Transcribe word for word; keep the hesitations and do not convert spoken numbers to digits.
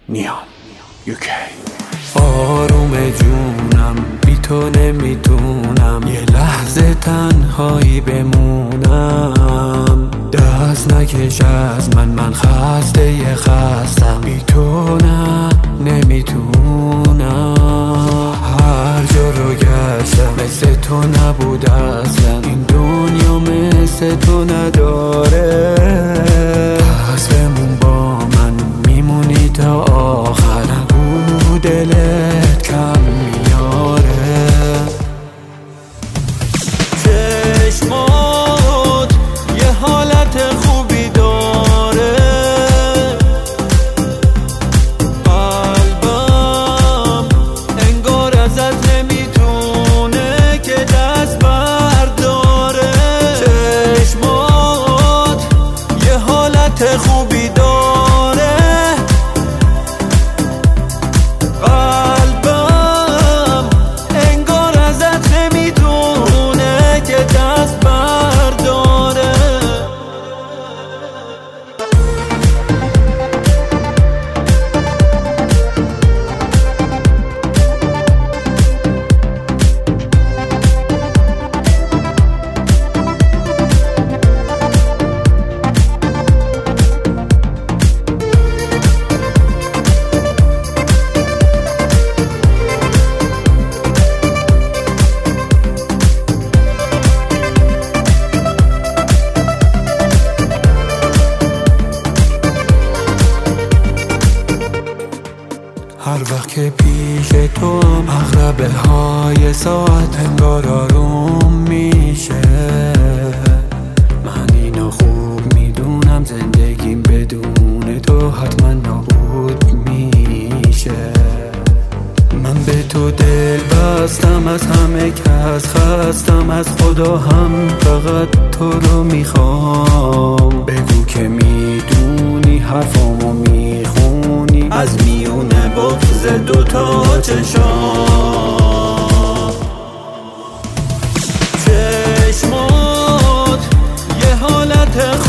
نیام یوکی. آروم جونم بی تو نمیتونم یه لحظه تنهایی بمونم. دست نکش از من، من خسته یه خستم. بی تو نه نمیتونم. هر جا رو گشتم مثل تو نبود اصلا. این دنیا مثل تو نداره. پس بمون با من، میمونی تا آخر. نگو دلت کم میاره. چشمات یه حالت خوبی داره. قلبم انگار ازت نمیتونه که دست برداره. چشمات یه حالت خوبی داره. هر وقت که پیش تو هم اغربه های ساعت انگار آروم میشه. من اینو خوب میدونم، زندگیم بدون تو حتما نابود میشه. من به تو دل بستم، از همه کس خستم. از خدا هم فقط تو رو میخوام. بگو که میدونی حرفامو میخونی. از میونه بغض دوتا چشام. چشمات یه حالت